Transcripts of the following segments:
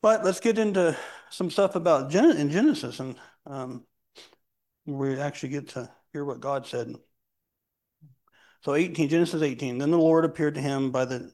But let's get into some stuff about in Genesis, and um, we actually get to hear what God said. So 18, Genesis 18. Then the Lord appeared to him by the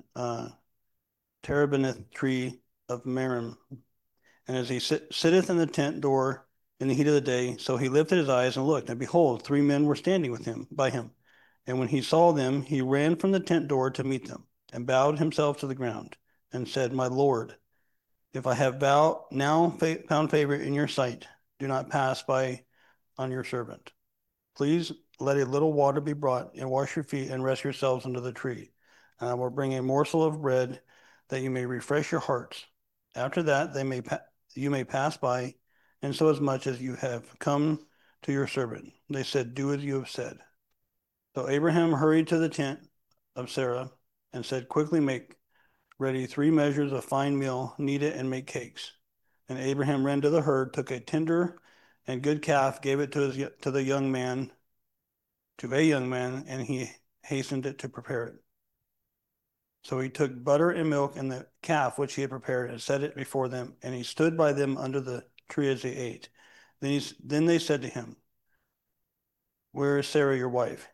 terebinth tree of Merim, and as he sitteth in the tent door in the heat of the day, so he lifted his eyes and looked, and behold, three men were standing with him by him. And when he saw them, he ran from the tent door to meet them, and bowed himself to the ground, and said, My Lord, if I have found favor in your sight, do not pass by on your servant. Please let a little water be brought, and wash your feet, and rest yourselves under the tree. And I will bring a morsel of bread, that you may refresh your hearts. After that, you may pass by, and so as much as you have come to your servant. They said, Do as you have said. So Abraham hurried to the tent of Sarah, and said, Quickly make ready 3 measures of fine meal, knead it, and make cakes. And Abraham ran to the herd, took a tender and good calf, gave it to the young man, to a young man, and he hastened it to prepare it. So he took butter and milk and the calf which he had prepared, and set it before them, and he stood by them under the tree as they ate. Then they said to him, Where is Sarah your wife?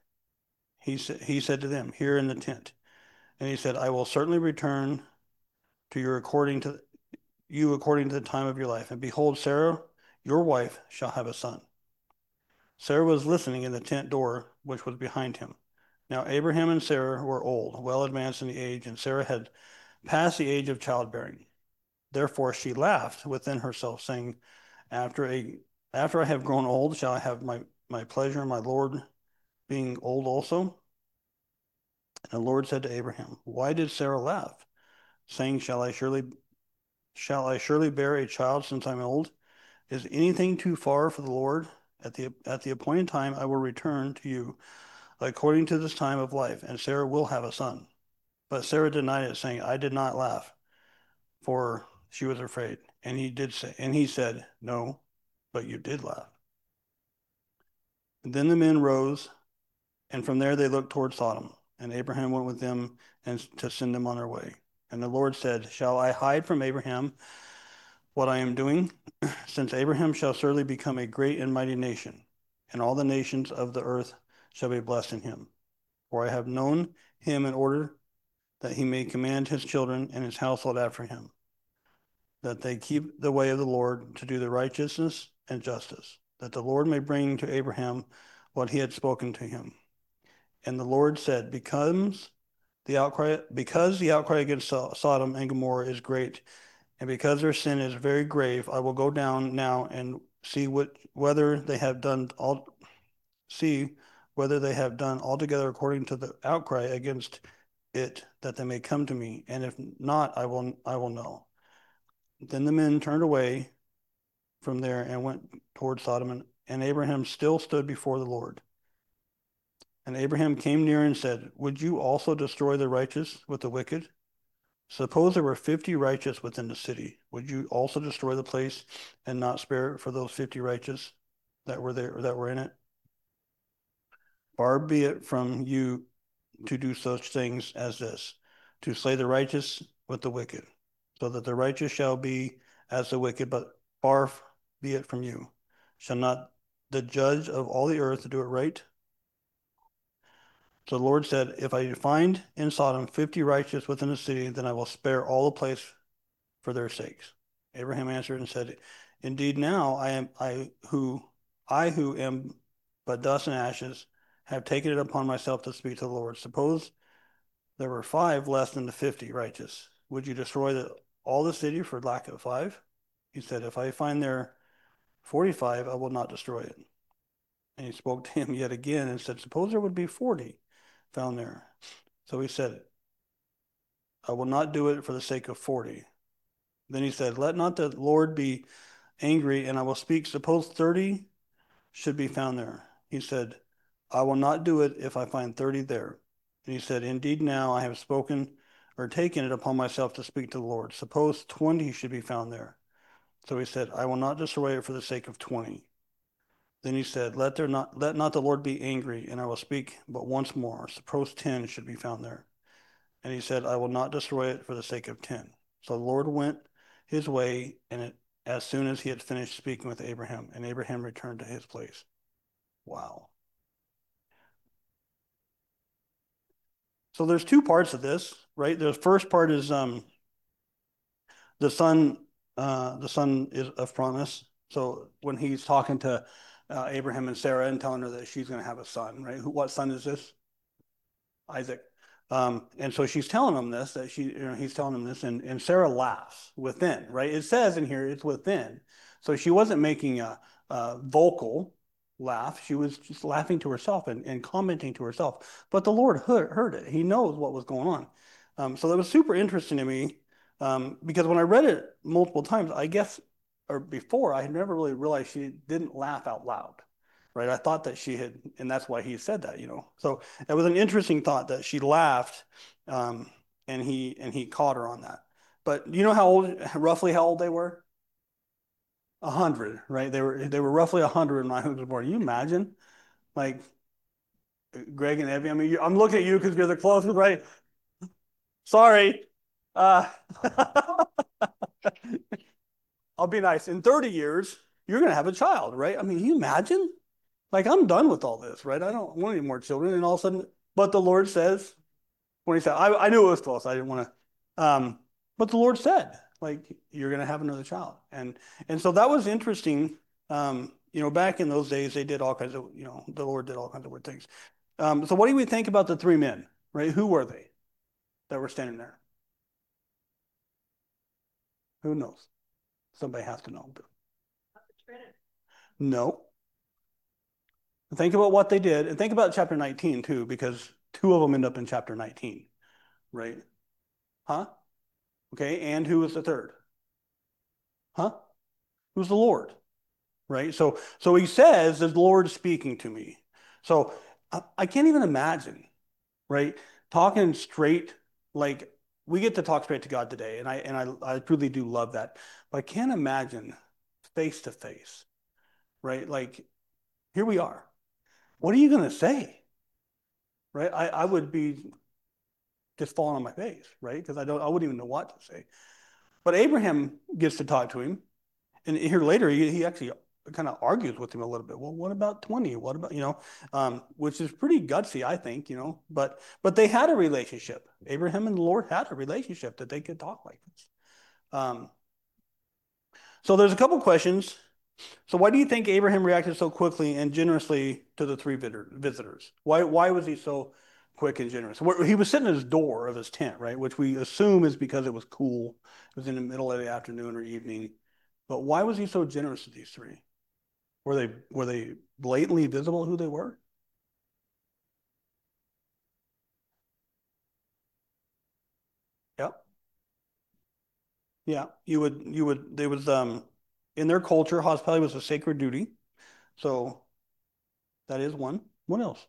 He said to them, Here in the tent. And he said, I will certainly return to you according to the time of your life. And behold, Sarah, your wife, shall have a son. Sarah was listening in the tent door which was behind him. Now Abraham and Sarah were old, well advanced in the age, and Sarah had passed the age of childbearing. Therefore she laughed within herself, saying, After a after I have grown old, shall I have my pleasure in my Lord being old also? And the Lord said to Abraham, Why did Sarah laugh, saying, Shall I surely bear a child since I'm old? Is anything too far for the Lord? At the appointed time I will return to you according to this time of life, and Sarah will have a son. But Sarah denied it, saying, I did not laugh, for she was afraid. And he said, No, but you did laugh. And then the men rose, and from there they looked toward Sodom. And Abraham went with them and to send them on their way. And the Lord said, Shall I hide from Abraham what I am doing? Since Abraham shall surely become a great and mighty nation, and all the nations of the earth shall be blessed in him. For I have known him in order that he may command his children and his household after him, that they keep the way of the Lord to do the righteousness and justice, that the Lord may bring to Abraham what he had spoken to him. And the Lord said, because the outcry against Sodom and Gomorrah is great, and because their sin is very grave, I will go down now and whether they have done altogether according to the outcry against it, that they may come to me, and if not, I will know. Then the men turned away from there and went toward Sodom, and Abraham still stood before the Lord. And Abraham came near and said, Would you also destroy the righteous with the wicked? Suppose there were 50 righteous within the city. Would you also destroy the place and not spare it for those 50 righteous that were there, that were in it? Far be it from you to do such things as this, to slay the righteous with the wicked, so that the righteous shall be as the wicked, but far be it from you. Shall not the judge of all the earth do it right? So the Lord said, If I find in Sodom 50 righteous within the city, then I will spare all the place for their sakes. Abraham answered and said, Indeed, now I who am but dust and ashes, have taken it upon myself to speak to the Lord. Suppose there were 5 less than the 50 righteous. Would you destroy all the city for lack of 5? He said, If I find there 45, I will not destroy it. And he spoke to him yet again and said, Suppose there would be 40 found there. So he said, I will not do it for the sake of 40. Then he said, Let not the Lord be angry, and I will speak. Suppose 30 should be found there. He said, I will not do it if I find 30 there. And he said, Indeed, now I have spoken or taken it upon myself to speak to the Lord. Suppose 20 should be found there. So he said, I will not destroy it for the sake of 20. Then he said, Let not the Lord be angry, and I will speak but once more. Suppose 10 should be found there. And he said, I will not destroy it for the sake of 10. So the Lord went his way, as soon as he had finished speaking with Abraham, and Abraham returned to his place. Wow. So there's two parts of this, right? The first part is the son, the son is of promise. So when he's talking to Abraham and Sarah and telling her that she's going to have a son, right? What son is this? Isaac. And so she's telling him this, that he's telling him this, and Sarah laughs within, right? It says in here it's within. So she wasn't making a vocal laugh. She was just laughing to herself and commenting to herself. But the Lord heard it. He knows what was going on. So that was super interesting to me because when I read it multiple times, I guess, or before, I had never really realized she didn't laugh out loud, right? I thought that she had, and that's why he said that, So it was an interesting thought that she laughed, um, and he caught her on that. But you know roughly how old they were? 100, right? They were roughly 100 when I was born. Can you imagine, like Greg and Evie? I mean, I'm looking at you because you're the closest, right? Sorry. Uh, I'll be nice. In 30 years, you're going to have a child, right? I mean, can you imagine? Like, I'm done with all this, right? I don't want any more children. And all of a sudden, but the Lord says, when he said, I knew it was close. I didn't want to, but the Lord said, like, you're going to have another child. And so that was interesting. Back in those days, they did all kinds of, the Lord did all kinds of weird things. So what do we think about the three men, right? Who were they that were standing there? Who knows? Somebody has to know. No. Think about what they did, and think about chapter 19 too, because two of them end up in chapter 19, right? Huh? Okay, and who was the third? Huh? Who's the Lord? Right? So he says, the Lord speaking to me. So I can't even imagine, right? Talking straight, like we get to talk straight to God today, and I truly do love that. But I can't imagine face to face, right? Like here we are. What are you gonna say? Right? I would be just falling on my face, right? Because I wouldn't even know what to say. But Abraham gets to talk to him, and here later he actually kind of argues with him a little bit. Well, what about 20? What about, which is pretty gutsy, I think, but they had a relationship. Abraham and the Lord had a relationship that they could talk like this. Um, so there's a couple questions. So why do you think Abraham reacted so quickly and generously to the three visitors? Why was he so quick and generous? He was sitting at his door of his tent, right? Which we assume is because it was cool. It was in the middle of the afternoon or evening. But why was he so generous to these three? Were they blatantly visible who they were? Yep. Yeah. You would they was in their culture, hospitality was a sacred duty. So that is one. What else?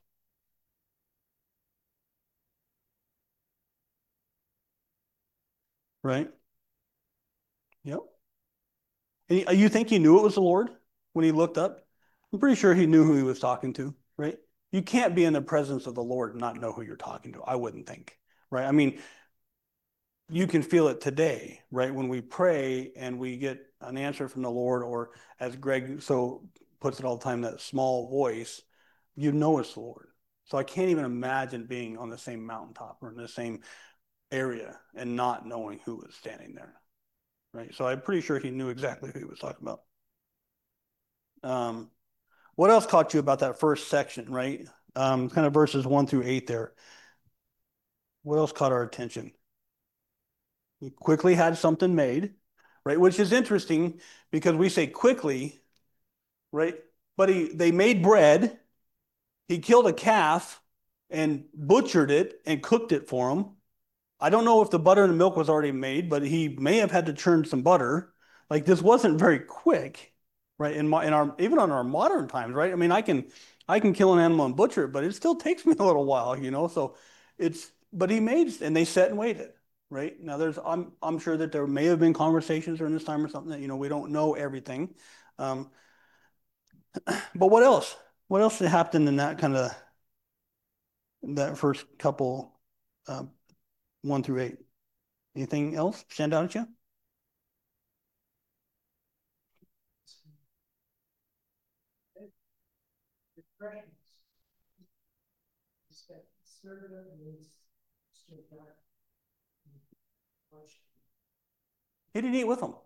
Right? Yep. And you think he knew it was the Lord when he looked up? I'm pretty sure he knew who he was talking to, right? You can't be in the presence of the Lord and not know who you're talking to. I wouldn't think, right? I mean, you can feel it today, right? When we pray and we get an answer from the Lord, or as Greg so puts it all the time, that small voice, you know it's the Lord. So I can't even imagine being on the same mountaintop or in the same area and not knowing who was standing there, right? So I'm pretty sure he knew exactly who he was talking about. Um, what else caught you about that first section, right? Kind of verses 1 through 8 there. What else caught our attention? He quickly had something made, right? Which is interesting because we say quickly, right? But they made bread. He killed a calf and butchered it and cooked it for him. I don't know if the butter and the milk was already made, but he may have had to churn some butter. Like this wasn't very quick, right? In our even on our modern times, right? I mean, I can kill an animal and butcher it, but it still takes me a little while. So but he made and they sat and waited, right? Now I'm sure that there may have been conversations during this time or something that we don't know everything. Um, but what else? What else happened in that first couple, uh, 1 through 8? Anything else stand out at you? He didn't eat with them.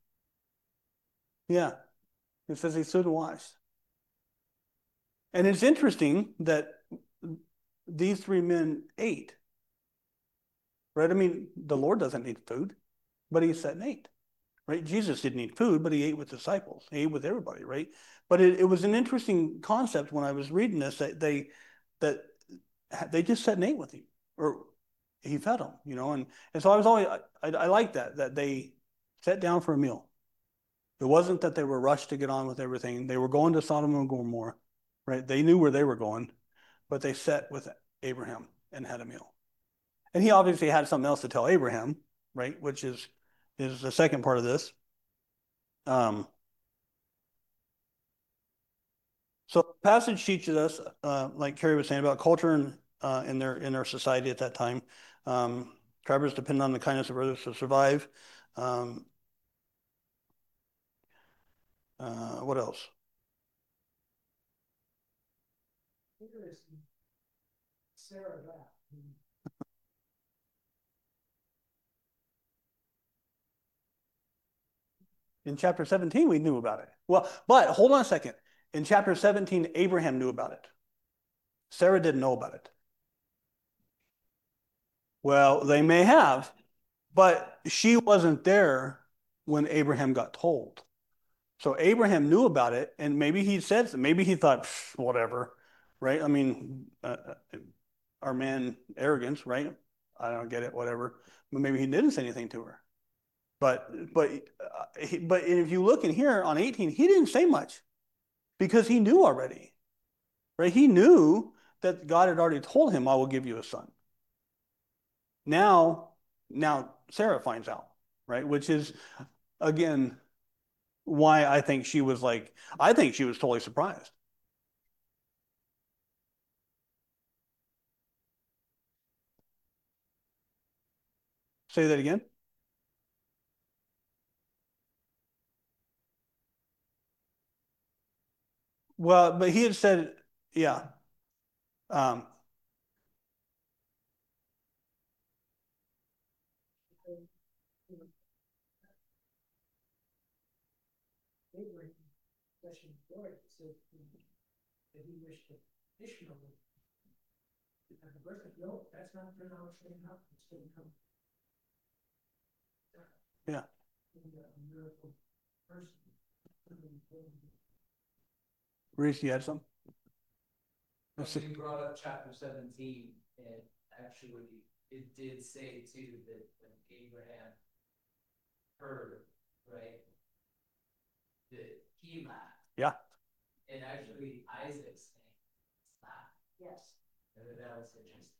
Yeah. It says he stood and watched. And it's interesting that these three men ate, right? I mean, the Lord doesn't need food, but he sat and ate, right? Jesus didn't eat food, but he ate with disciples. He ate with everybody, right? But it was an interesting concept when I was reading this that they just sat and ate with him, or he fed them, and so I was always I like that they sat down for a meal. It wasn't that they were rushed to get on with everything. They were going to Sodom and Gomorrah, right? They knew where they were going, but they sat with Abraham and had a meal. And he obviously had something else to tell Abraham, right? Which is the second part of this. Um, so the passage teaches us, like Carrie was saying, about culture in their society at that time. Tribers depend on the kindness of others to survive. Um, what else? In chapter 17, we knew about it. Well, but hold on a second. In chapter 17, Abraham knew about it. Sarah didn't know about it. Well, they may have, but she wasn't there when Abraham got told. So Abraham knew about it, and maybe he said, maybe he thought, whatever, right? I mean, our man arrogance, right? I don't get it, whatever. But maybe he didn't say anything to her. But if you look in here on 18, he didn't say much because he knew already, right? He knew that God had already told him, "I will give you a son." Now, now Sarah finds out, right? Which is again why I think she was like, I think she was totally surprised. Say that again. Well, but he had said, yeah. Um, yeah. Reese, you had some? So you brought up chapter 17, and actually it did say too that when Abraham heard, right, that he laughed. Yeah. And actually Isaac's name laughed. Yes. And that was interesting.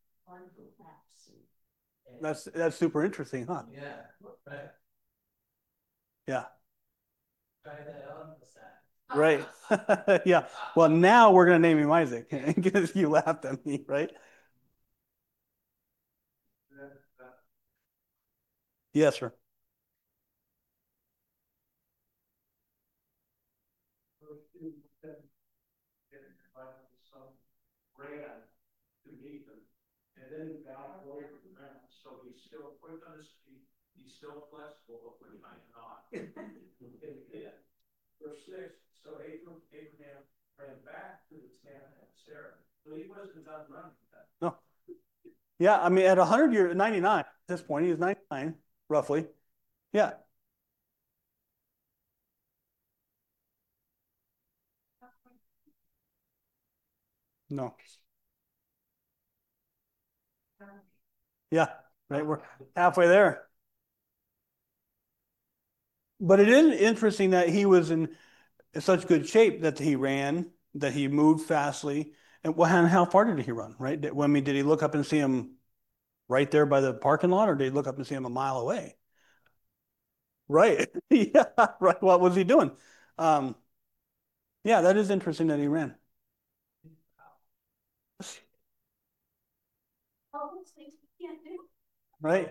That's super interesting, huh? Yeah, right. Yeah. Try that on the side. Right. Yeah. Well, now we're gonna name him Isaac because you laughed at me, right? Yes, sir. And then God lowered the ground, so he's still quick on his feet, he's still flexible, but he might not. Verse 6, so Abraham ran back to the tent and Sarah. So he wasn't done running that. No. Yeah, I mean, at 100 years, 99 at this point, he was 99, roughly. Yeah. No. Yeah, right. We're halfway there. But it is interesting that he was in such good shape that he ran, that he moved fastly. And well, and how far did he run, right? I mean, did he look up and see him right there by the parking lot, or did he look up and see him a mile away? Right. Yeah, right. What was he doing? Um, yeah, that is interesting that he ran. Right?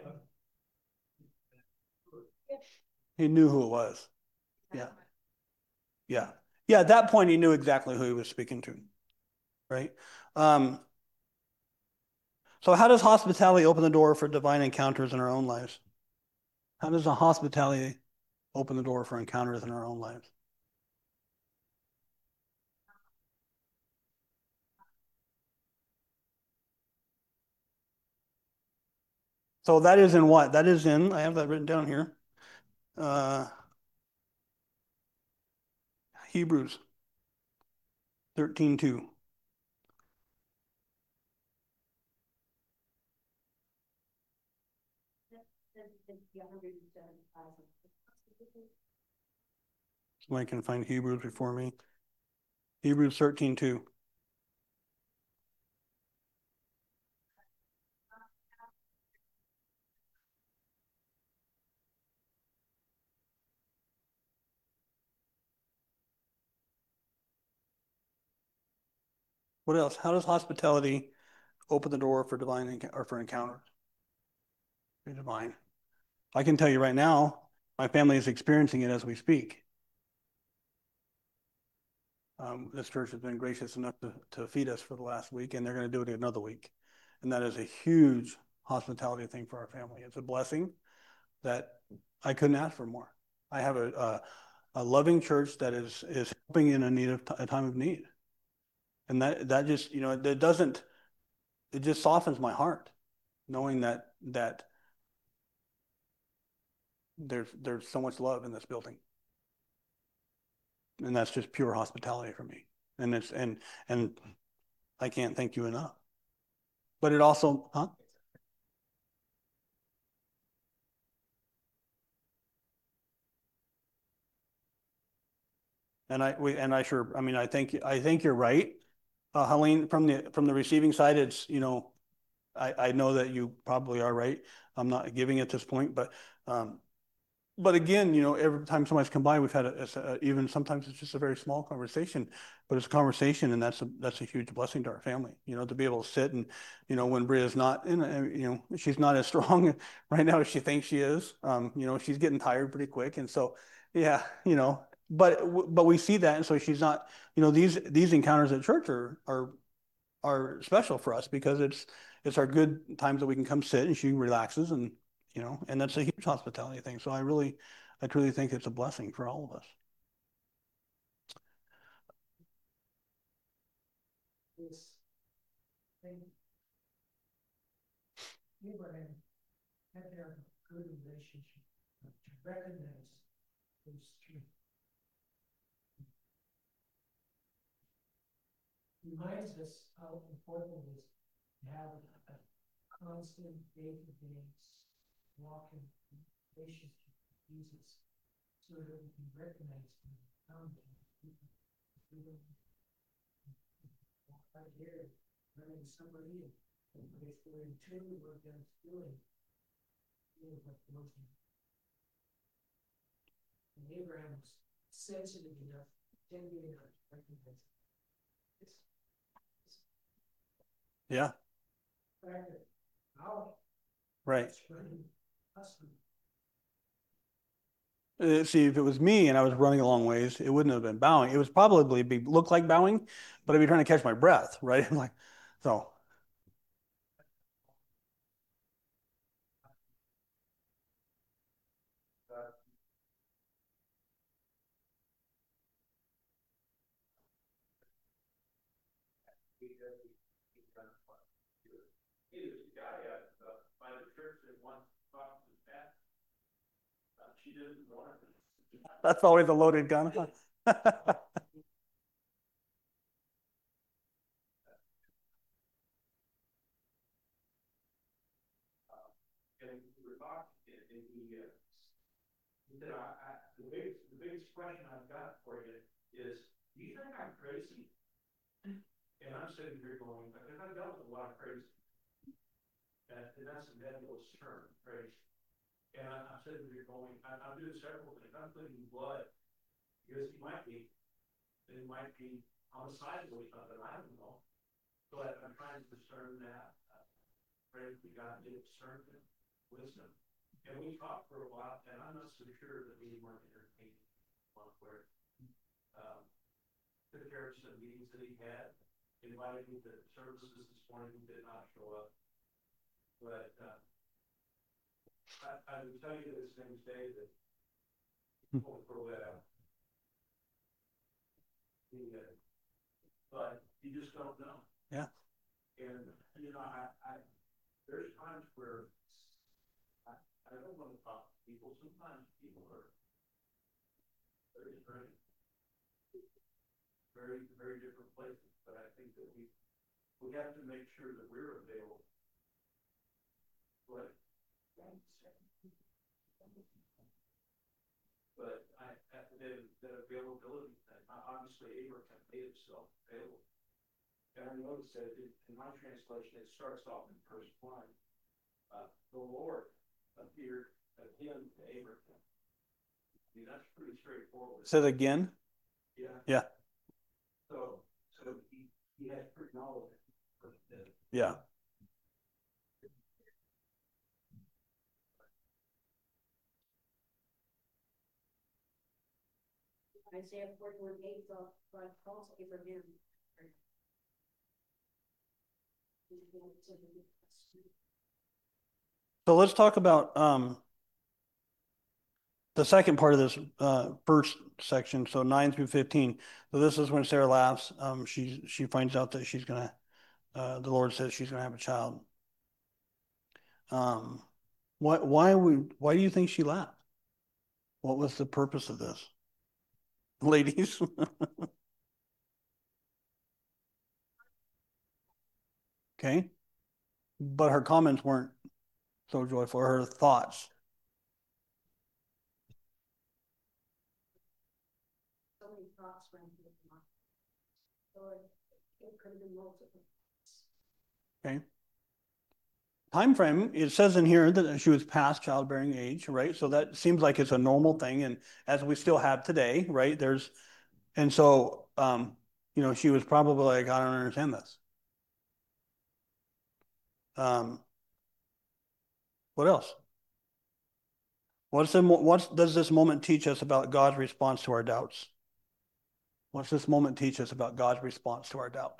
He knew who it was. Yeah. Yeah. Yeah, at that point he knew exactly who he was speaking to. right? Um, so how does hospitality open the door for divine encounters in our own lives? How does the hospitality open the door for encounters in our own lives? So that is in what? That is in, I have that written down here. Uh, Hebrews 13:2. Somebody can find Hebrews before me. Hebrews 13:2. What else? How does hospitality open the door for divine or for encounters? Be divine. I can tell you right now, my family is experiencing it as we speak. This church has been gracious enough to feed us for the last week, and they're going to do it another week. And that is a huge hospitality thing for our family. It's a blessing that I couldn't ask for more. I have a loving church that is helping in a need of a time of need, and that just it doesn't it just softens my heart knowing that there's so much love in this building, and that's just pure hospitality for me. And it's and I can't thank you enough. But it also, huh? And I sure, I mean, I think you're right, Helene. From the receiving side, it's I know that you probably are right. I'm not giving at this point, um, but again, every time somebody's come by, we've had even sometimes it's just a very small conversation, but it's a conversation, and that's a huge blessing to our family. To be able to sit and, when Bria's not in, she's not as strong right now as she thinks she is. She's getting tired pretty quick, and so yeah, but we see that, and so she's not. These encounters at church are special for us because it's our good times that we can come sit and she relaxes and that's a huge hospitality thing. So I truly think it's a blessing for all of us. This thing, Abraham had to have a good relationship to recognize those three. Reminds us how important it is to have a constant day-to-day walking relationship with Jesus so that we can recognize him around him. We don't walk right here, running somebody in. But if we're in tune with God's feeling like emotion. And Abraham was sensitive enough, tender enough to recognize this. Yeah, right. See, if it was me and I was running a long ways, it wouldn't have been bowing. It was probably look like bowing, but I'd be trying to catch my breath, right? Like, so that's always a loaded gun. The biggest question I've got for you is, do you think I'm crazy? And I'm sitting here going, because I've dealt with a lot of crazy. And that's a nebulous term, crazy. And I'm sitting here going, I'm doing several things. I'm putting blood because he might be homicidal or something. I don't know. But I'm trying to discern that. Pray that God give discernment, wisdom. And we talked for a while, and I'm not so sure that we weren't entertaining one where took care of some meetings that he had. invited me to services this morning, who did not show up. But I would tell you this same day that people throw that out. But you just don't know. Yeah. And you know, there's times where I don't want to talk to people. Sometimes people are very strange, very different places. But I think that we have to make sure that we're available. But that availability thing, obviously Abraham made himself available. And I noticed that in my translation, it starts off in verse 1. The Lord appeared again to Abraham. I mean, that's pretty straightforward. Say it again. Yeah. Yeah. So he has pretty knowledge. Yeah. Isaiah 41:8, God calls Abraham. So let's talk about the second part of this first section, so 9 through 15. So this is when Sarah laughs. She finds out that she's gonna. The Lord says she's gonna have a child. Why do you think she laughed? What was the purpose of this, ladies? Okay, but her comments weren't so joyful. Her thoughts. So many thoughts ran through his mind. So it could have been multiple. Okay. Time frame, it says in here that she was past childbearing age, right? So that seems like it's a normal thing, and as we still have today, right? And so she was probably like, I don't understand this. What else? What does this moment teach us about God's response to our doubts? What's this moment teach us about God's response to our doubts?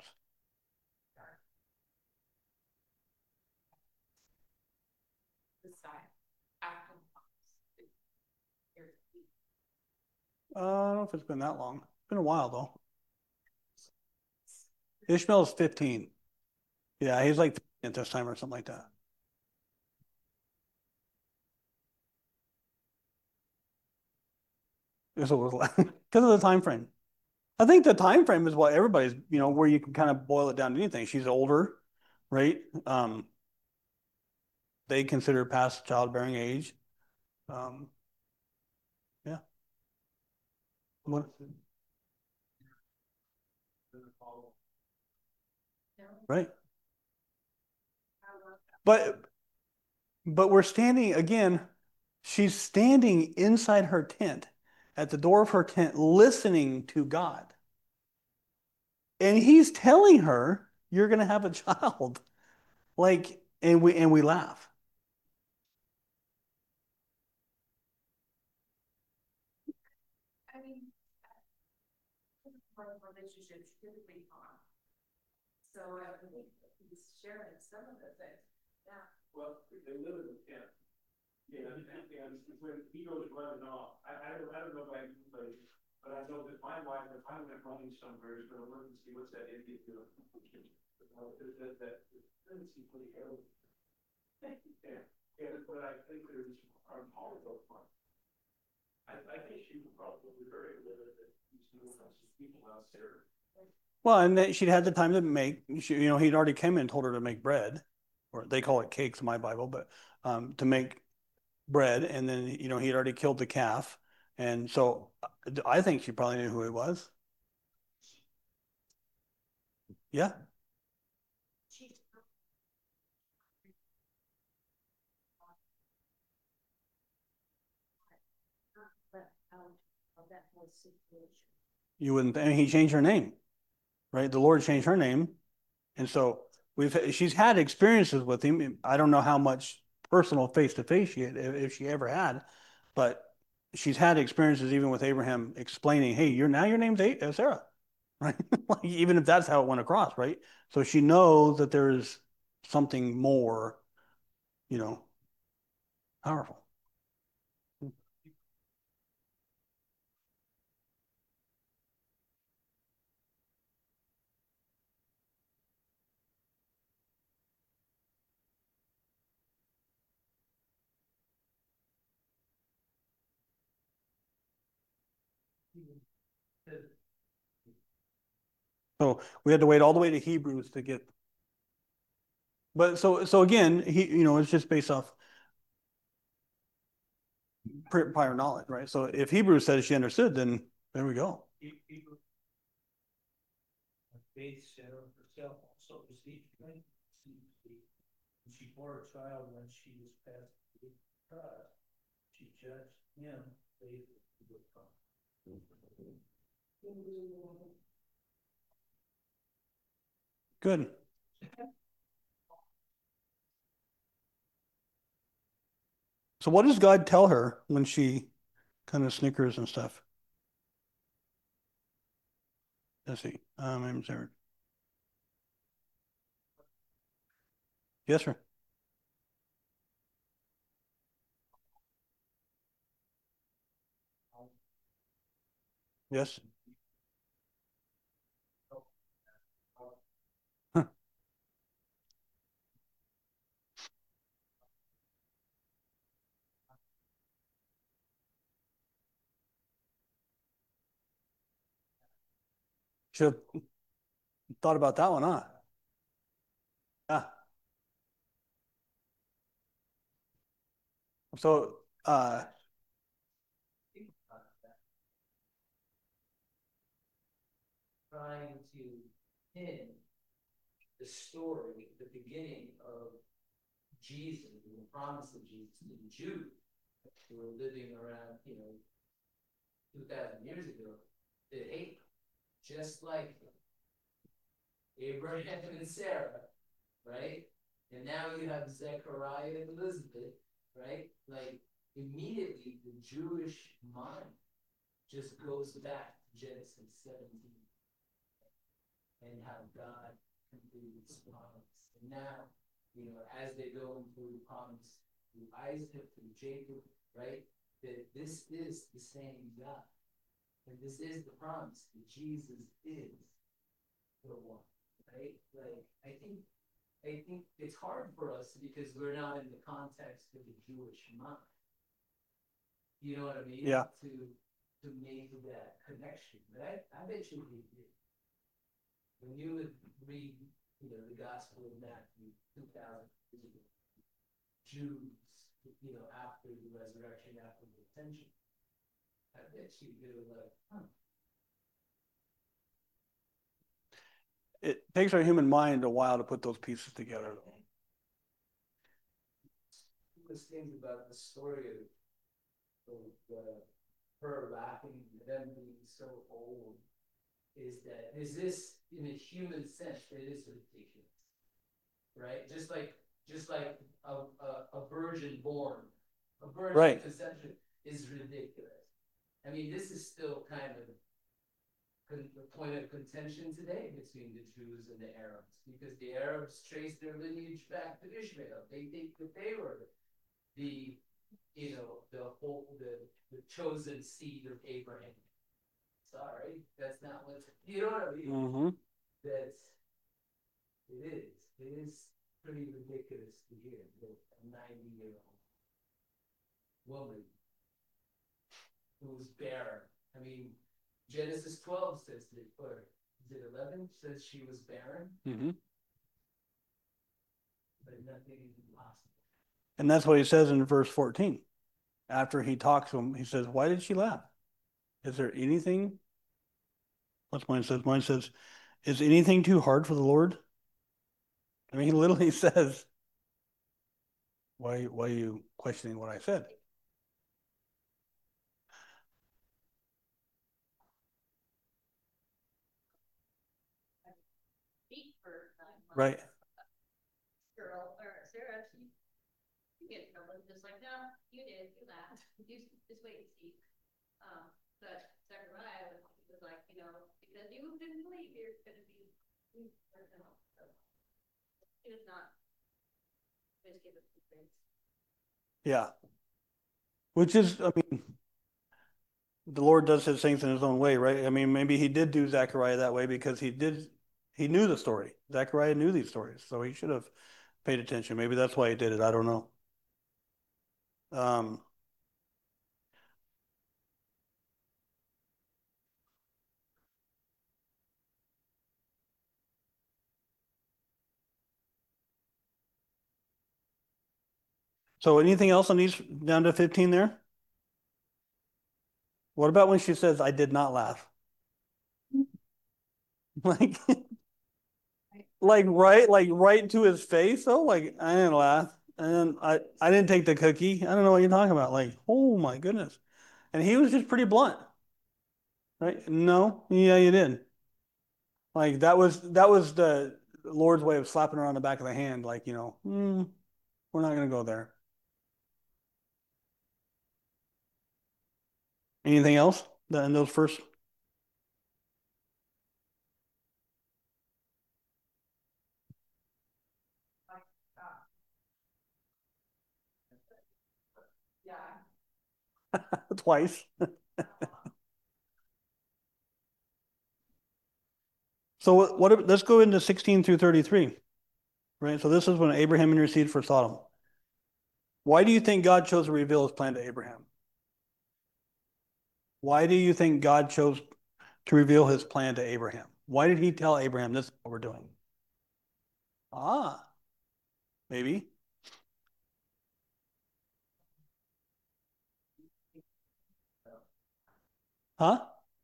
I don't know if it's been that long. It's been a while though. Ishmael's 15. Yeah, he's like at this time or something like that. Because of the time frame. I think the time frame is what everybody's, where you can kind of boil it down to anything. She's older, right? They consider past childbearing age. Yeah. What? Right. But we're standing again, she's standing inside her tent, at the door of her tent, listening to God. And he's telling her, you're gonna have a child. Like, and we laugh. I mean, relationships typically are. So I think he's sharing some of the things. Yeah. Well, they live in the tent. Yeah, and when he goes running off, I don't know about anybody, but I know that my wife, if I went running somewhere, is going to look and see what's that idiot doing. That tendency for the arrow. Yeah, but I think there's all of those ones. I think she would probably be very aware that these people out there. Well, and then she'd had the time to make, he'd already come in and told her to make bread, or they call it cakes in my Bible, but to make bread. And then, he'd already killed the calf. And so I think she probably knew who it was. Yeah. You wouldn't, and he changed her name, right? The Lord changed her name. And so she's had experiences with him. I don't know how much personal face to face if she ever had, but she's had experiences even with Abraham explaining, hey, your name's Sarah. right? Like, even if that's how it went across, right? So she knows that there's something more, you know, powerful. So we had to wait all the way to Hebrews to get. But so again, it's just based off prior knowledge, right? So if Hebrews says she understood, then there we go. Faith set her herself also to see, right? She bore a child when she was past God. She judged him faithful to the promise. Good. So what does God tell her when she kind of snickers and stuff? Let's see. I'm sorry. Yes, sir. Yes. Huh. Should have thought about that one, huh? Yeah. So, Trying to pin the story, the beginning of Jesus, the promise of Jesus to the Jews who were living around, 2,000 years ago, that, hey, just like Abraham and Sarah, right? And now you have Zechariah and Elizabeth, right? Like, immediately the Jewish mind just goes back to Genesis 17 and how God completed his promise. And now, as they go through the promise through Isaac, through Jacob, right? That this is the same God. And this is the promise that Jesus is the one, right? Like, I think it's hard for us because we're not in the context of the Jewish mind. You know what I mean? Yeah. To make that connection. But I bet you we did. When you would read, the Gospel of Matthew 2,000 years ago, Jews, after the resurrection, after the ascension, I bet you they were like, huh. it takes our human mind a while to put those pieces together. This things about the story of her laughing and them being so old is this in a human sense it is ridiculous, right? Just like a virgin born, a virgin Right. conception is ridiculous. I mean, this is still kind of the point of contention today between the Jews and the Arabs, because the Arabs trace their lineage back to Ishmael. They think that they were the the chosen seed of Abraham. Sorry, that's not what you know what I mean. Mm-hmm. It is pretty ridiculous to hear that a 90-year-old woman who's barren. I mean, Genesis 12 says that, or is it 11 says she was barren? Mm-hmm. But nothing is impossible. And that's what he says in verse 14. After he talks to him, he says, "Why did she laugh? Is there anything?" What's mine says? Mine says, "Is anything too hard for the Lord?" I mean, he literally says, why are you questioning what I said? Speak for 9 months. Right. Girl or Sarah, she get in trouble. Just like, no, you did, you laughed. You just wait and see. But Zechariah was like, because you didn't believe He did not. Just give it some things. Yeah. Which is, I mean, the Lord does his things in his own way, right? I mean, maybe he did do Zechariah that way because he knew the story. Zechariah knew these stories, so he should have paid attention. Maybe that's why he did it. I don't know. Um, so anything else on these down to 15 there? What about when she says, I did not laugh? Like, like right to his face, though. Like, I didn't laugh. And I didn't take the cookie. I don't know what you're talking about. Like, oh my goodness. And he was just pretty blunt, right? No, yeah, you did. Like that was the Lord's way of slapping her on the back of the hand, like, we're not gonna go there. Anything else that in those first? Yeah. Twice. So let's go into 16 through 33, right? So this is when Abraham interceded for Sodom. Why do you think God chose to reveal his plan to Abraham? Why do you think God chose to reveal his plan to Abraham? Why did he tell Abraham this is what we're doing? Ah, maybe. Huh?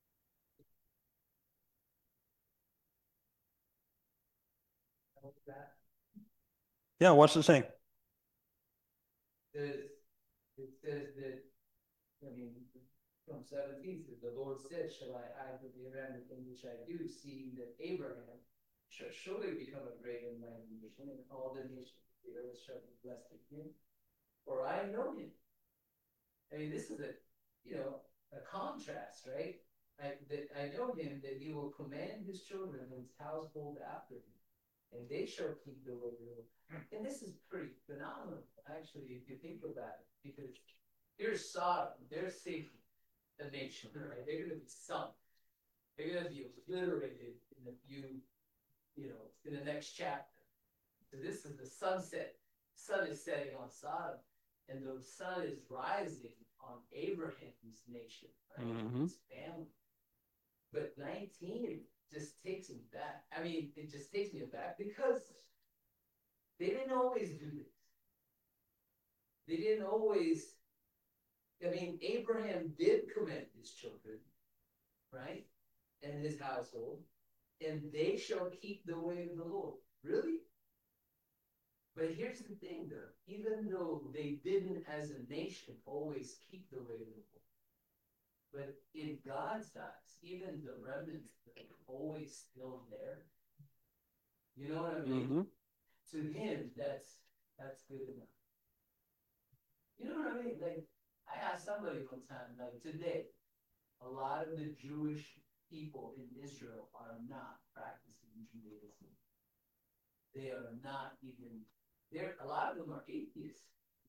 That Yeah, what's it saying? says, it says that, I mean, from 17 says, the Lord said, shall I hide from Abraham the thing which I do, seeing that Abraham shall surely become a great and mighty nation, and all the nations of the earth shall be blessed in him. For I know him. I mean, this is a contrast, right? I know him that he will command his children and his household after him, and they shall keep the way of the Lord. And this is pretty phenomenal, actually, if you think about it, because here's Sodom, they're Satan, the nation, right? They're going to be sunk. They're going to be obliterated in a few, in the next chapter. So this is the sunset. The sun is setting on Sodom, and the sun is rising on Abraham's nation, right? His family. But 19 just takes me back. I mean, it just takes me back because they didn't always do this. They didn't always. I mean, Abraham did command his children, right? And his household, and they shall keep the way of the Lord. Really? But here's the thing, though. Even though they didn't, as a nation, always keep the way of the Lord, but in God's eyes, even the remnants that are always still there. You know what I mean? Mm-hmm. To him, that's good enough. You know what I mean? Like, I asked somebody one time, like today, a lot of the Jewish people in Israel are not practicing Judaism. They are not even there. A lot of them are atheists.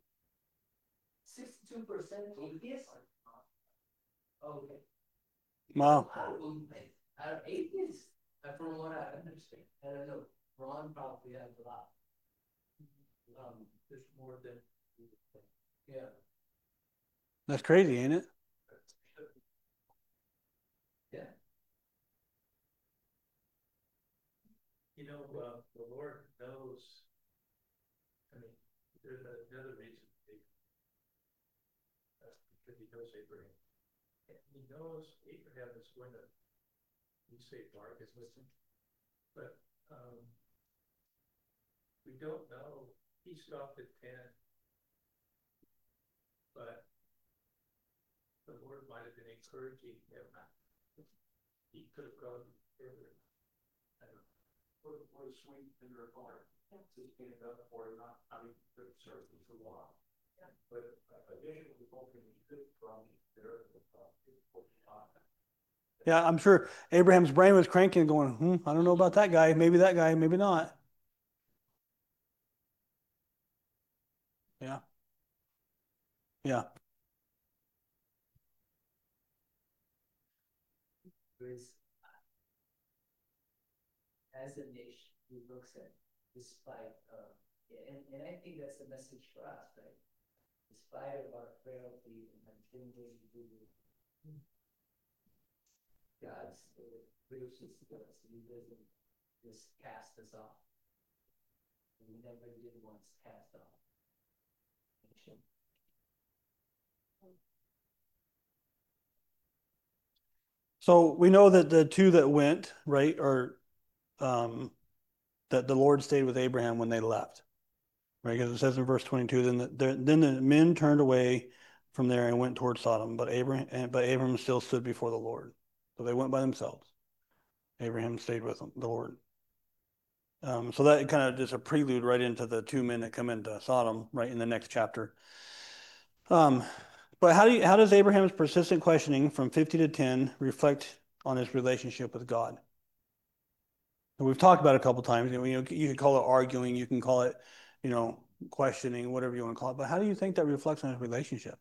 62% atheists. Okay. Wow. A lot of them are atheists. From what I understand, I don't know. Ron probably has a lot. There's more than. Yeah. That's crazy, ain't it? Yeah. The Lord knows. I mean, there's another reason because he knows Abraham. And he knows Abraham is going to, you say Mark is listening, but we don't know. He stopped at 10, but the Lord might have been encouraging him. He could have gone further. I don't know. What a swing in their heart. Just getting up for not having good service for a while. Yeah. But additionally, hoping he could from there Yeah, I'm sure Abraham's brain was cranking, going, I don't know about that guy, maybe not. Yeah, yeah. Whereas as a nation who looks at despite and I think that's the message for us, right? Despite of our frailty and unfailing God's gracious to us, He doesn't just cast us off. We never did once cast off. So we know that the two that went, right, or um, that the Lord stayed with Abraham when they left, right? Because it says in verse 22, then the men turned away from there and went toward Sodom, but Abraham still stood before the Lord. So they went by themselves. Abraham stayed with the Lord. So that kind of just a prelude right into the two men that come into Sodom, right in the next chapter. Um, but how does Abraham's persistent questioning from 50 to 10 reflect on his relationship with God? And we've talked about it a couple times. You can call it arguing, you can call it, questioning, whatever you want to call it. But how do you think that reflects on his relationship?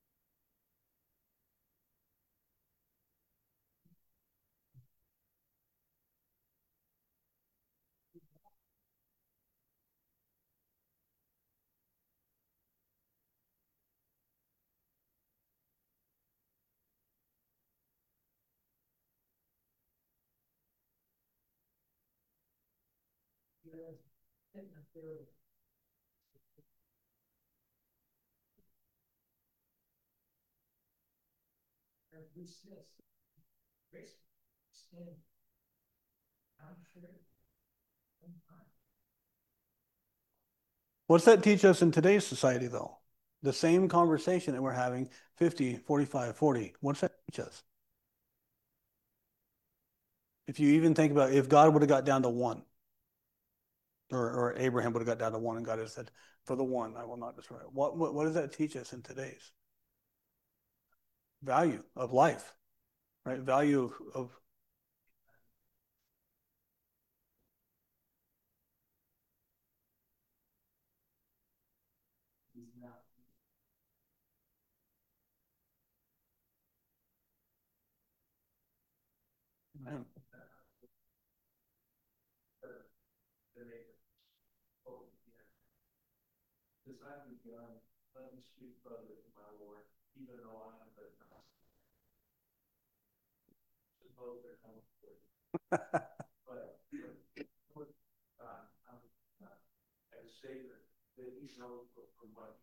What's that teach us in today's society, though? The same conversation that we're having 50, 45, 40. What's that teach us? If you even think about if God would have got down to one, or Abraham would have got down to one, and God had said, "For the one, I will not destroy it." What does that teach us in today's value of life, right? Value of He's not. man. Because I would God, let me speak brother to my Lord, even though I am but not. Both are comfortable. But I'm as Savior, that He knows from what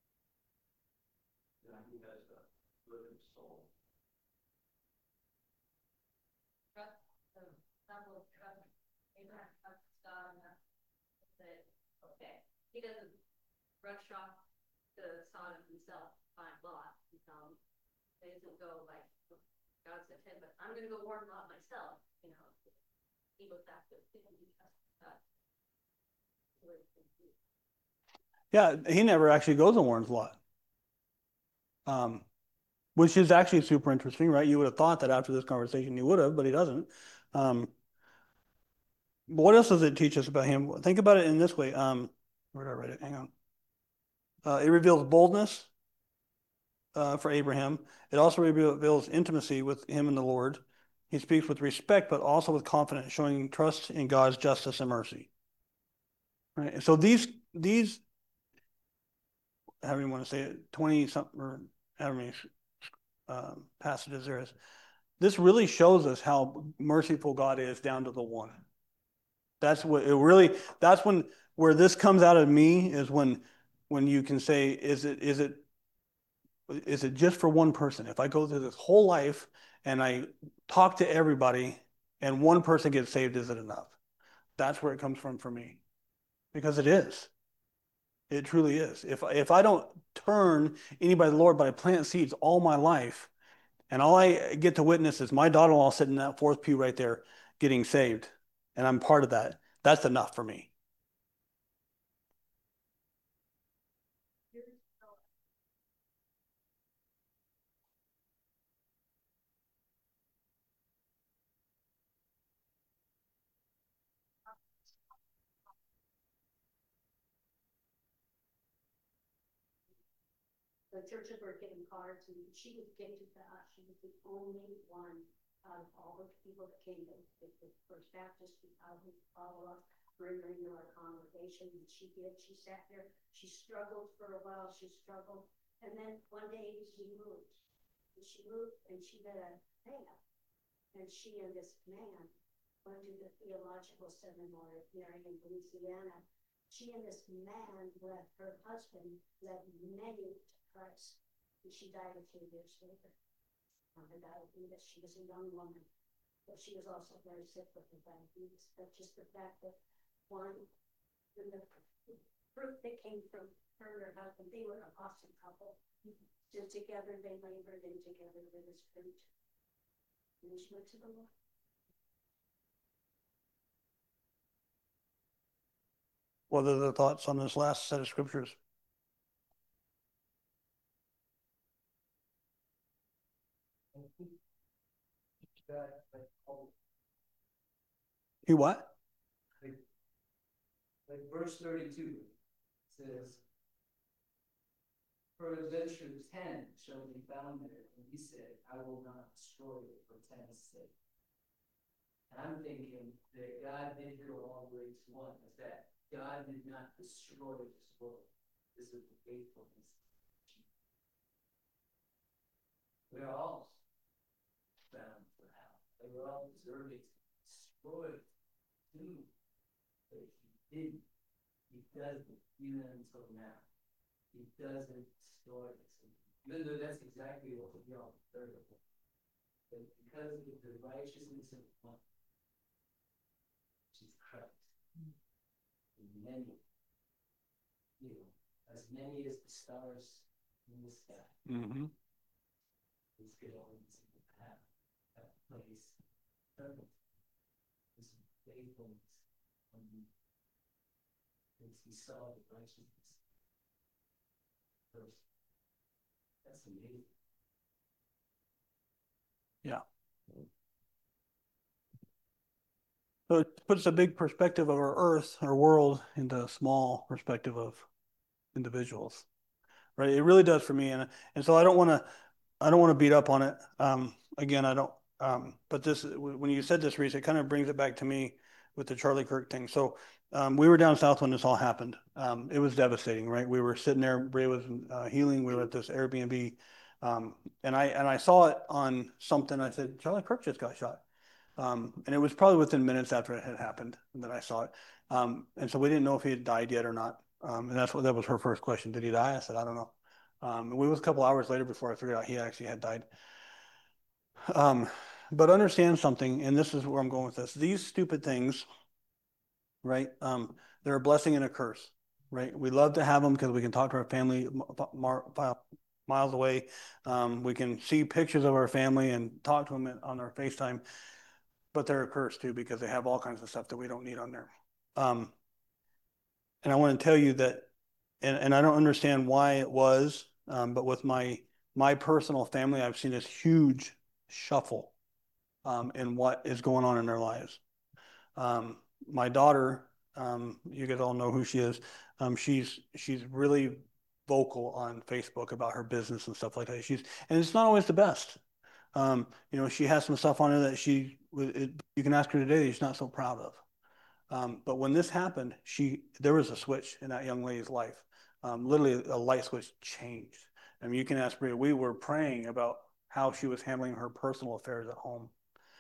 that He has a living soul. Abraham trusts God enough that, okay, he doesn't rush off to Sodom himself, find Lot. He doesn't go like God said to him, but I'm gonna go warn Lot myself, He goes after him, he trusts God. Yeah, he never actually goes and warns Lot, um, which is actually super interesting, right? You would have thought that after this conversation he would have, but he doesn't. Um, but what else does it teach us about him? Think about it in this way. Where did I write it? Hang on. It reveals boldness for Abraham. It also reveals intimacy with him and the Lord. He speaks with respect, but also with confidence, showing trust in God's justice and mercy. Right. And so these, however you want to say it, 20 something or however many passages there is. This really shows us how merciful God is down to the one. That's what it really. That's when where this comes out of me is when you can say, is it just for one person? If I go through this whole life and I talk to everybody and one person gets saved, is it enough? That's where it comes from for me, because it is. It truly is. If I don't turn anybody to the Lord, but I plant seeds all my life, and all I get to witness is my daughter-in-law sitting in that fourth pew right there getting saved, and I'm part of that, that's enough for me. the churches were getting cards, and she was gifted to us. She was the only one out of all the people that came to the First Baptist, out of all of us, bring her into our congregation, and she did. She sat there. She struggled for a while. She struggled, and then one day she moved. And she moved, and she met a man, and she and this man went to the theological seminary in Louisiana. She and this man led her husband, led many to Christ. And she died a few years later from her diabetes. She was a young woman, but she was also very sick with her diabetes. But just the fact that one, and the fruit that came from her and her husband, they were an awesome couple. So together they labored, and together there was fruit. And she went to the Lord. What are the thoughts on this last set of scriptures? He what? Like verse 32 says, "For adventure 10 shall be found there." And he said, "I will not destroy it for 10's sake." And I'm thinking that God did go all the way to one, is that God did not destroy this world. This is the faithfulness. We're all bound for hell. They were all deserving to be destroyed too. But he didn't. He doesn't, even until now. He doesn't destroy us. Even though that's exactly what we all deserve. But because of the righteousness of one, which is Christ, and many, as many as the stars in the sky, His good omens in the path, that place, perfect. His faithfulness, as he saw the righteousness first. That's amazing. Yeah. So it puts a big perspective of our earth, our world, into a small perspective of individuals, right? It really does for me. And so I don't want to beat up on it. Again, I don't, but this, when you said this, Reese, it kind of brings it back to me with the Charlie Kirk thing. So we were down south when this all happened. It was devastating, right? We were sitting there, Bray was healing. We were at this Airbnb. And I saw it on something. I said, Charlie Kirk just got shot. And it was probably within minutes after it had happened that I saw it. And so we didn't know if he had died yet or not. And that was her first question. Did he die? I said, I don't know. It was a couple hours later before I figured out he actually had died. But understand something, and this is where I'm going with this. These stupid things, right? They're a blessing and a curse, right? We love to have them because we can talk to our family miles away. We can see pictures of our family and talk to them on our FaceTime, but they're a curse too because they have all kinds of stuff that we don't need on there. And I want to tell you that, and I don't understand why it was, but with my personal family, I've seen this huge shuffle in what is going on in their lives. My daughter, you guys all know who she is. She's really vocal on Facebook about her business and stuff like that. And it's not always the best. She has some stuff on her that you can ask her today that she's not so proud of. But when this happened, there was a switch in that young lady's life. Literally, a light switch changed. I mean, you can ask Bria. We were praying about how she was handling her personal affairs at home,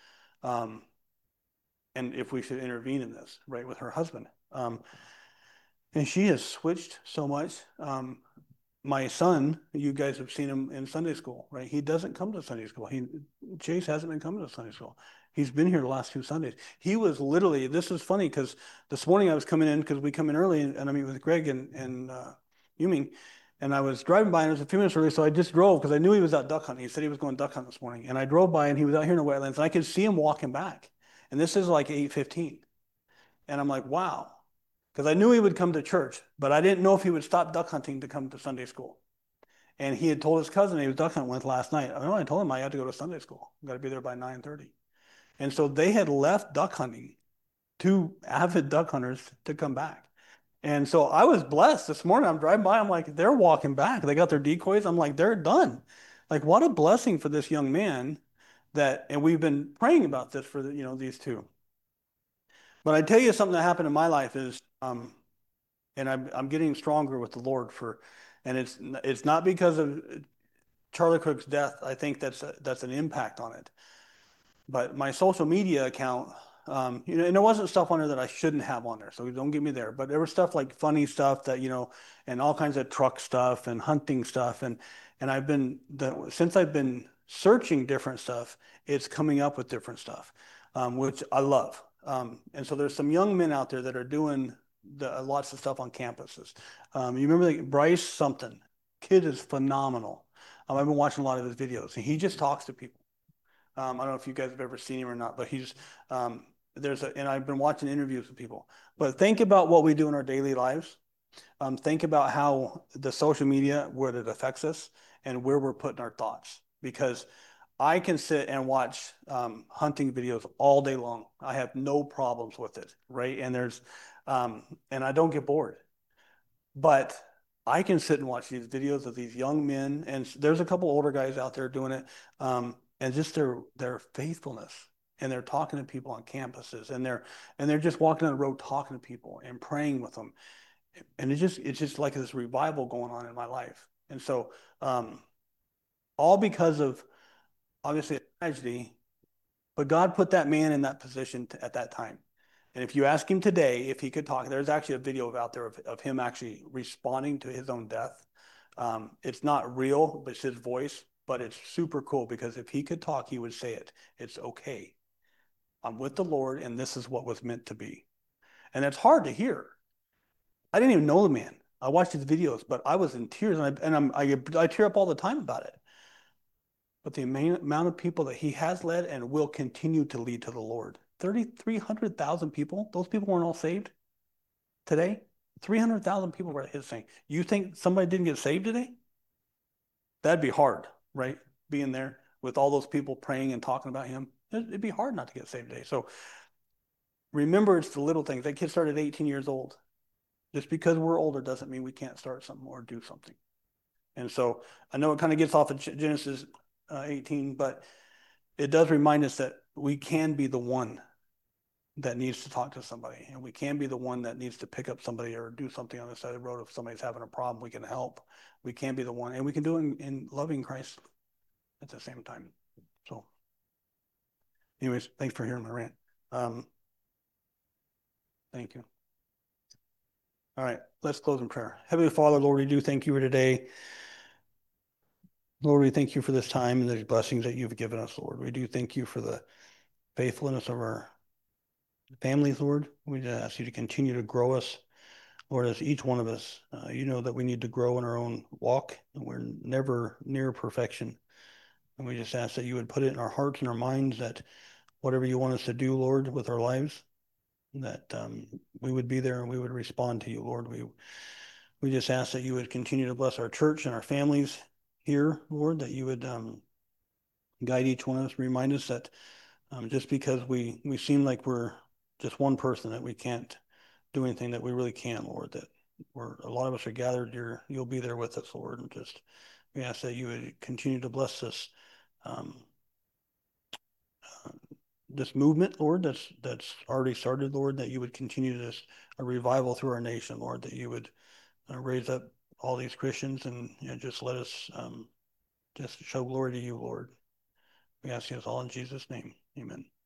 and if we should intervene in this, right, with her husband. And she has switched so much. My son, you guys have seen him in Sunday school, right? He doesn't come to Sunday school. Chase hasn't been coming to Sunday school. He's been here the last 2 Sundays. He was literally, this is funny because this morning I was coming in because we come in early and I meet with Greg and Yuming, and I was driving by and it was a few minutes early, so I just drove because I knew he was out duck hunting. He said he was going duck hunting this morning, and I drove by and he was out here in the wetlands and I could see him walking back. And this is like 8:15, and I'm like, wow. Because I knew he would come to church, but I didn't know if he would stop duck hunting to come to Sunday school. And he had told his cousin he was duck hunting with last night. I told him I had to go to Sunday school. I've got to be there by 9:30. And so they had left duck hunting, 2 avid duck hunters, to come back. And so I was blessed this morning. I'm driving by. I'm like, they're walking back. They got their decoys. I'm like, they're done. Like, what a blessing for this young man that, and we've been praying about this for these two. But I tell you something that happened in my life is, and I'm getting stronger with the Lord and it's not because of Charlie Cook's death. I think that's an impact on it. But my social media account, and there wasn't stuff on there that I shouldn't have on there, so don't get me there. But there was stuff like funny stuff that, and all kinds of truck stuff and hunting stuff, and since I've been searching different stuff, it's coming up with different stuff, which I love. And so there's some young men out there that are doing lots of stuff on campuses. You remember Bryce something? Kid is phenomenal. I've been watching a lot of his videos, and he just talks to people. I don't know if you guys have ever seen him or not, but and I've been watching interviews with people. But think about what we do in our daily lives. Think about how the social media, where it affects us and where we're putting our thoughts. Because I can sit and watch hunting videos all day long. I have no problems with it, right? And I don't get bored. But I can sit and watch these videos of these young men, and there's a couple older guys out there doing it, and just their faithfulness, and they're talking to people on campuses, and they're just walking on the road talking to people and praying with them, and it's just like this revival going on in my life, and so all because of obviously a tragedy, but God put that man in that position at that time. And if you ask him today if he could talk, there's actually a video out there of him actually responding to his own death. It's not real, but it's his voice. But it's super cool because if he could talk, he would say it. It's okay. I'm with the Lord, and this is what was meant to be. And it's hard to hear. I didn't even know the man. I watched his videos, but I was in tears, I tear up all the time about it. But the amount of people that he has led and will continue to lead to the Lord. 300,000 people, those people weren't all saved today. 300,000 people were at his thing. You think somebody didn't get saved today? That'd be hard, right? Being there with all those people praying and talking about him. It'd be hard not to get saved today. So remember, it's the little things. That kid started at 18 years old. Just because we're older doesn't mean we can't start something or do something. And so I know it kind of gets off of Genesis 18, but it does remind us that we can be the one that needs to talk to somebody, and we can be the one that needs to pick up somebody or do something on the side of the road. If somebody's having a problem, we can help. We can be the one, and we can do it in loving Christ at the same time. So anyways, thanks for hearing my rant. Thank you. All right, let's close in prayer. Heavenly Father, Lord, we do thank you for today. Lord, we thank you for this time and the blessings that you've given us, Lord. We do thank you for the faithfulness of our families, Lord. We just ask you to continue to grow us, Lord, as each one of us. You know that we need to grow in our own walk, and we're never near perfection. And we just ask that you would put it in our hearts and our minds that whatever you want us to do, Lord, with our lives, that we would be there and we would respond to you, Lord. We just ask that you would continue to bless our church and our families here, Lord, that you would guide each one of us, remind us that just because we seem like we're just one person, that we can't do anything, that we really can, Lord, that a lot of us are gathered here. You'll be there with us, Lord. And just we ask that you would continue to bless um, uh, this movement, Lord, that's already started, Lord, that you would continue this a revival through our nation, Lord, that you would raise up all these Christians and just let us just show glory to you, Lord. We ask this all in Jesus' name. Amen.